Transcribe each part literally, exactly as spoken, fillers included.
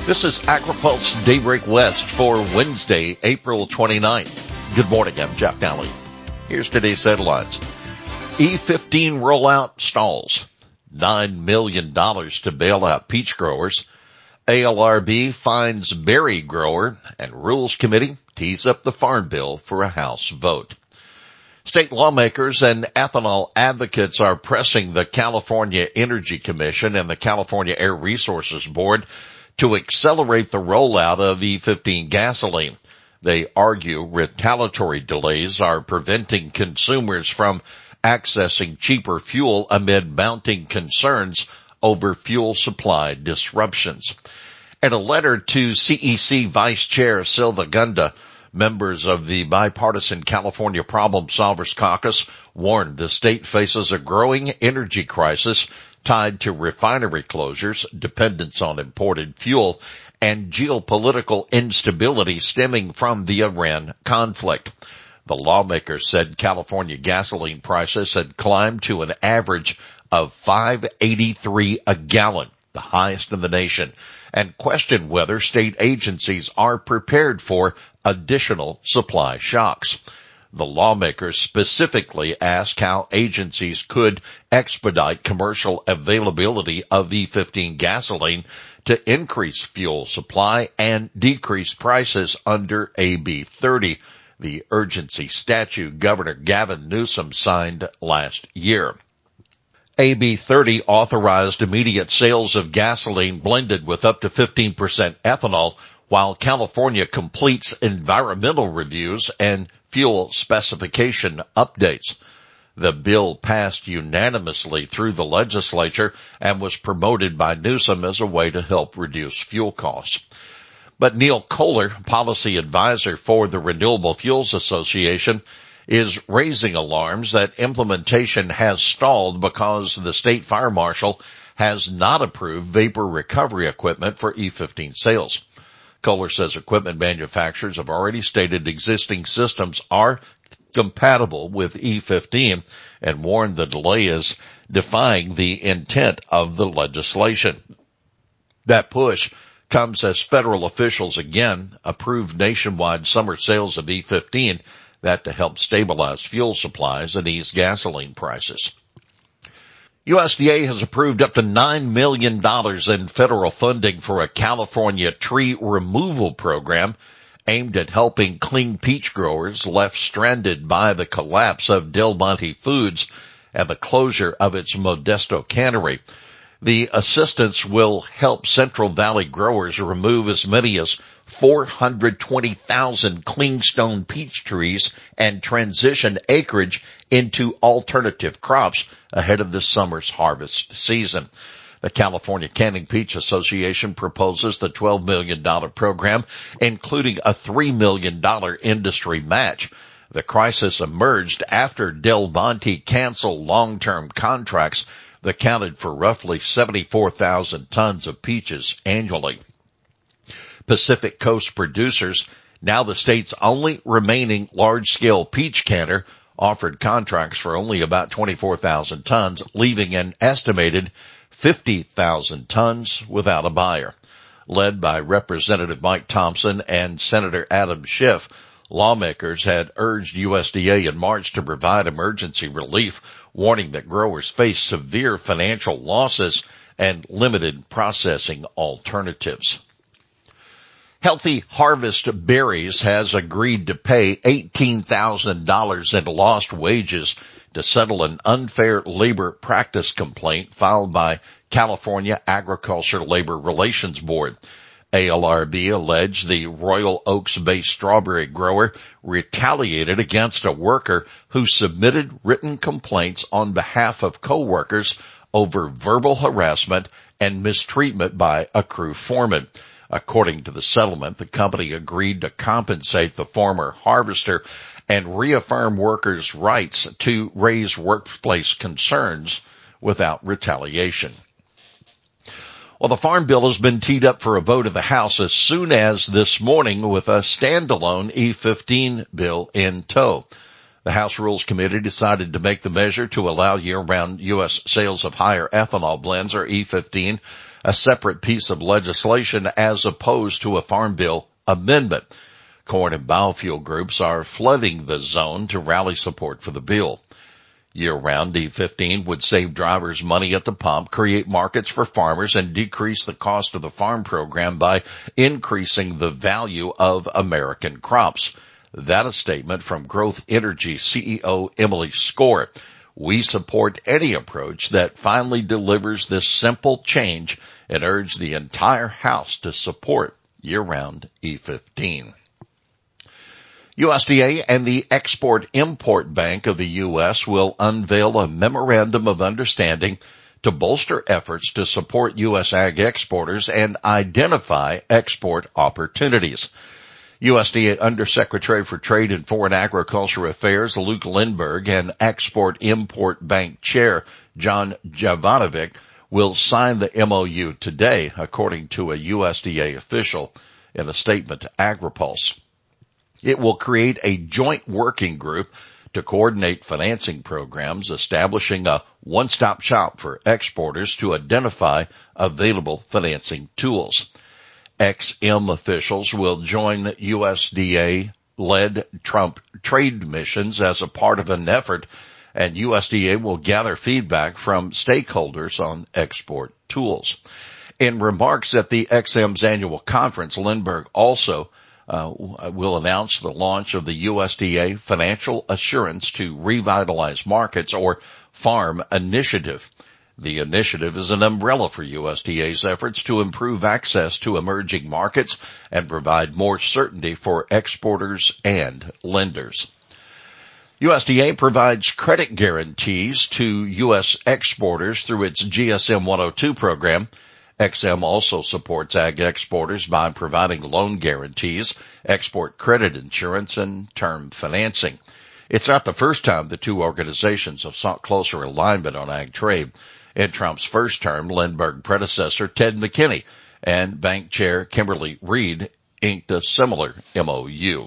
This is AgriPulse Daybreak West for Wednesday, April twenty-ninth. Good morning, I'm Jeff Nally. Here's today's headlines. E fifteen rollout stalls. nine million dollars to bail out peach growers. A L R B finds berry grower, and Rules Committee tees up the Farm Bill for a House vote. State lawmakers and ethanol advocates are pressing the California Energy Commission and the California Air Resources Board to accelerate the rollout of E fifteen gasoline. They argue retaliatory delays are preventing consumers from accessing cheaper fuel amid mounting concerns over fuel supply disruptions. In a letter to C E C Vice Chair Silva Gunda, members of the bipartisan California Problem Solvers Caucus warned the state faces a growing energy crisis tied to refinery closures, dependence on imported fuel, and geopolitical instability stemming from the Iran conflict. The lawmakers said California gasoline prices had climbed to an average of five eighty-three a gallon, the highest in the nation, and questioned whether state agencies are prepared for additional supply shocks. The lawmakers specifically asked how agencies could expedite commercial availability of E fifteen gasoline to increase fuel supply and decrease prices under A B thirty, the urgency statute Governor Gavin Newsom signed last year. A B thirty authorized immediate sales of gasoline blended with up to fifteen percent ethanol while California completes environmental reviews and fuel specification updates. The bill passed unanimously through the legislature and was promoted by Newsom as a way to help reduce fuel costs. But Neil Kohler, policy advisor for the Renewable Fuels Association, is raising alarms that implementation has stalled because the state fire marshal has not approved vapor recovery equipment for E fifteen sales. Kohler says equipment manufacturers have already stated existing systems are compatible with E fifteen and warned the delay is defying the intent of the legislation. That push comes as federal officials again approved nationwide summer sales of E fifteen, that to help stabilize fuel supplies and ease gasoline prices. U S D A has approved up to nine million dollars in federal funding for a California tree removal program aimed at helping clean peach growers left stranded by the collapse of Del Monte Foods and the closure of its Modesto cannery. The assistance will help Central Valley growers remove as many as four hundred twenty thousand cleanstone peach trees and transition acreage into alternative crops ahead of this summer's harvest season. The California Canning Peach Association proposes the twelve million dollars program, including a three million dollars industry match. The crisis emerged after Del Monte canceled long-term contracts that counted for roughly seventy-four thousand tons of peaches annually. Pacific Coast Producers, now the state's only remaining large-scale peach canner, offered contracts for only about twenty-four thousand tons, leaving an estimated fifty thousand tons without a buyer. Led by Representative Mike Thompson and Senator Adam Schiff, lawmakers had urged U S D A in March to provide emergency relief, warning that growers face severe financial losses and limited processing alternatives. Healthy Harvest Berries has agreed to pay eighteen thousand dollars in lost wages to settle an unfair labor practice complaint filed by California Agriculture Labor Relations Board. A L R B alleged the Royal Oaks-based strawberry grower retaliated against a worker who submitted written complaints on behalf of coworkers over verbal harassment and mistreatment by a crew foreman. According to the settlement, the company agreed to compensate the former harvester and reaffirm workers' rights to raise workplace concerns without retaliation. Well, the Farm Bill has been teed up for a vote of the House as soon as this morning with a standalone E fifteen bill in tow. The House Rules Committee decided to make the measure to allow year-round U S sales of higher ethanol blends, or E fifteen, a separate piece of legislation as opposed to a farm bill amendment. Corn and biofuel groups are flooding the zone to rally support for the bill. Year-round E fifteen would save drivers money at the pump, create markets for farmers, and decrease the cost of the farm program by increasing the value of American crops. That a statement from Growth Energy C E O Emily Skor. We support any approach that finally delivers this simple change and urge the entire House to support year-round E fifteen. U S D A and the Export-Import Bank of the U S will unveil a memorandum of understanding to bolster efforts to support U S ag exporters and identify export opportunities. U S D A Undersecretary for Trade and Foreign Agriculture Affairs Luke Lindberg and Export-Import Bank Chair John Jovanovic will sign the M O U today, according to a U S D A official in a statement to AgriPulse. It will create a joint working group to coordinate financing programs, establishing a one-stop shop for exporters to identify available financing tools. X M officials will join U S D A-led Trump trade missions as a part of an effort, and U S D A will gather feedback from stakeholders on export tools. In remarks at the X M's annual conference, Lindberg also Uh, will announce the launch of the U S D A Financial Assurance to Revitalize Markets, or FARM initiative. The initiative is an umbrella for U S D A's efforts to improve access to emerging markets and provide more certainty for exporters and lenders. U S D A provides credit guarantees to U S exporters through its G S M one oh two program. X M also supports ag exporters by providing loan guarantees, export credit insurance, and term financing. It's not the first time the two organizations have sought closer alignment on ag trade. In Trump's first term, Lindbergh predecessor Ted McKinney and Bank Chair Kimberly Reed inked a similar M O U.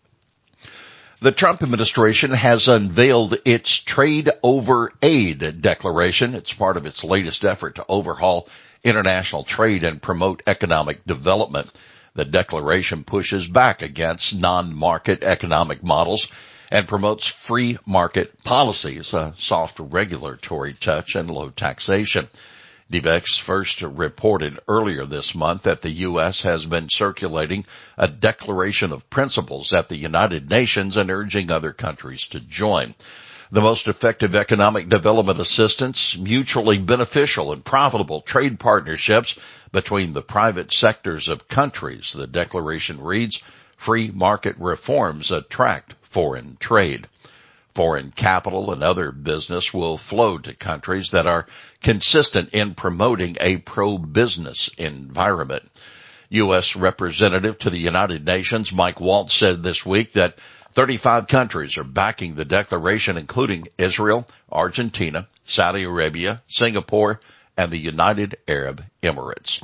The Trump administration has unveiled its Trade Over Aid declaration. It's part of its latest effort to overhaul international trade and promote economic development. The declaration pushes back against non-market economic models and promotes free market policies, a soft regulatory touch, and low taxation. DVEX first reported earlier this month that the U S has been circulating a declaration of principles at the United Nations and urging other countries to join. The most effective economic development assistance, mutually beneficial and profitable trade partnerships between the private sectors of countries. The declaration reads, free market reforms attract foreign trade. Foreign capital and other business will flow to countries that are consistent in promoting a pro-business environment. U S Representative to the United Nations Mike Waltz said this week that thirty-five countries are backing the declaration, including Israel, Argentina, Saudi Arabia, Singapore, and the United Arab Emirates.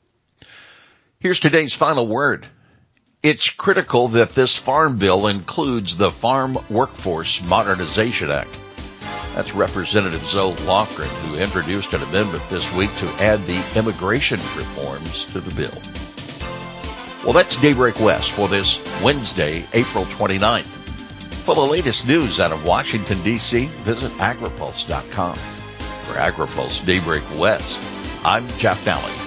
Here's today's final word. It's critical that this farm bill includes the Farm Workforce Modernization Act. That's Representative Zoe Lofgren, who introduced an amendment this week to add the immigration reforms to the bill. Well, that's Daybreak West for this Wednesday, April twenty-ninth. For the latest news out of Washington, D C, visit agripulse dot com. For AgriPulse Daybreak West, I'm Jeff Nally.